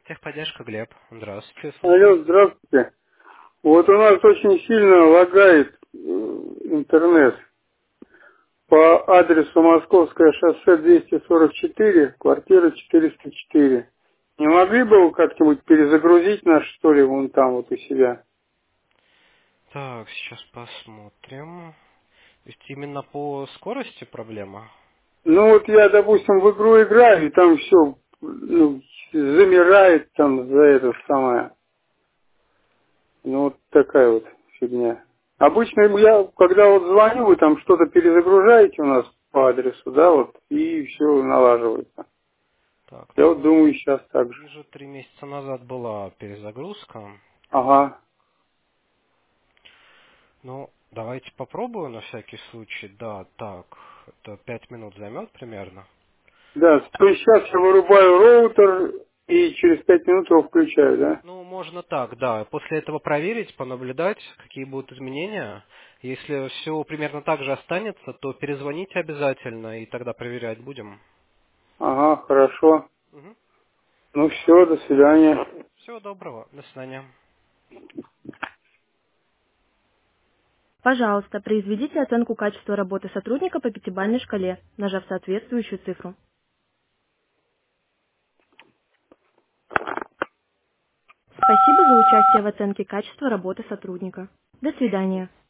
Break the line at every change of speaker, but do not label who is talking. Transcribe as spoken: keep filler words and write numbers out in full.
Техподдержка, Глеб. Здравствуйте, слушаю.
Алло, здравствуйте. Вот у нас очень сильно лагает э, интернет по адресу Московское шоссе двести сорок четыре, квартира четыреста четыре. Не могли бы вы как-нибудь перезагрузить нас, что ли, вон там вот у себя?
Так, сейчас посмотрим. То есть именно по скорости проблема?
Ну вот я, допустим, в игру играю, и там все ну, замирает там за это самое. Ну вот такая вот фигня. Обычно я, когда вот звоню, вы там что-то перезагружаете у нас по адресу, да, вот, и все налаживается.
Так,
Я
ну
вот
вот
думаю, сейчас так же.
вижу, три месяца назад была перезагрузка.
Ага.
Ну, давайте попробую на всякий случай. Да, так, это пять минут займет примерно.
Да, то есть сейчас я вырубаю роутер и через пять минут его включаю, да?
Ну, можно так, да. После этого проверить, понаблюдать, какие будут изменения. Если все примерно так же останется, то перезвоните обязательно, и тогда проверять будем.
Ага, хорошо. Ну все, до свидания.
Всего доброго. До свидания.
Пожалуйста, произведите оценку качества работы сотрудника по пятибалльной шкале, нажав соответствующую цифру. Спасибо за участие в оценке качества работы сотрудника. До свидания.